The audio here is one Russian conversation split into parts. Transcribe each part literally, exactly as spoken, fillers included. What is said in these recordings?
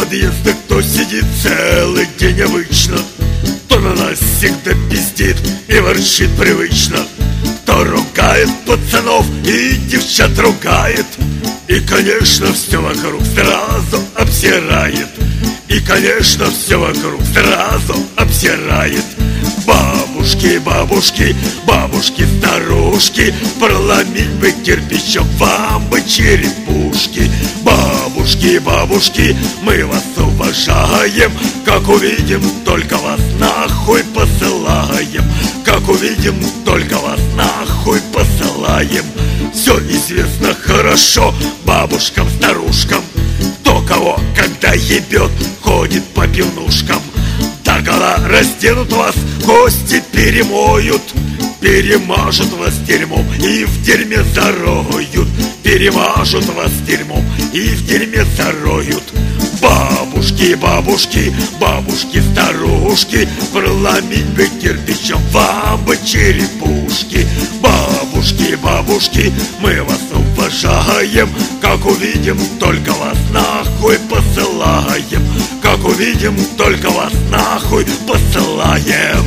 подъезда кто сидит целый день обычно, то на нас всегда пиздит и ворчит привычно, то ругает пацанов и девчат ругает, и, конечно, все вокруг сразу обсирает. И, конечно, все вокруг сразу обсирает. Бабушки, бабушки, бабушки, старушки, проломить бы кирпичом вам бы черепушки. Бабушки, бабушки, мы вас уважаем, как увидим, только вас нахуй посылаем. Как увидим, только вас нахуй посылаем. Все известно хорошо бабушкам, старушкам, кто кого когда ебет, ходит по пивнушкам. Догола разденут вас, кости перемоют, перемажут вас дерьмом и в дерьме зароют. Перемажут вас дерьмом и в дерьме зароют. Бабушки, бабушки, бабушки, старушки, проломить бы кирпичом вам бы черепушки. Бабушки, бабушки, мы вас уважаем, как увидим, только вас нахуй посылаем. Как увидим, только вас нахуй посылаем.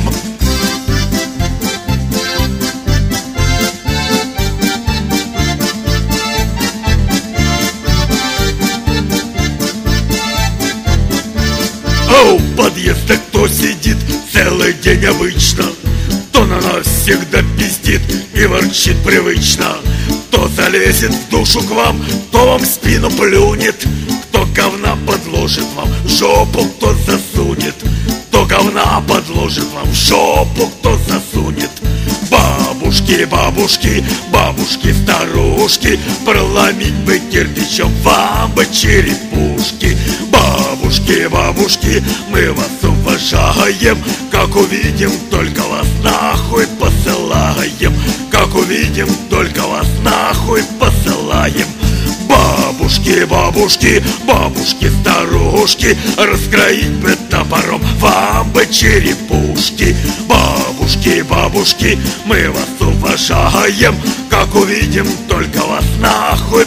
А у подъезда кто сидит целый день обычно, то на нас всегда пиздит и ворчит привычно, то залезет в душу к вам, то вам в спину плюнет, кто говна подложит вам в жопу, кто засунет, то говна подложит вам в жопу, кто засунет. Бабушки, бабушки, бабушки, старушки, проломить бы кирпичом вам бы черепушки. Бабушки, бабушки, мы вас уважаем, как увидим, только вас нахуй посылаем. Как увидим, только вас нахуй посылаем. Бабушки, бабушки, бабушки, старушки, раскроить бы топором вам бы черепушки. Бабушки, бабушки, мы вас уважаем, как увидим, только вас нахуй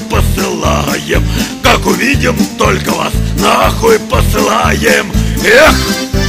посылаем. Как увидим, только вас нахуй посылаем. Эх!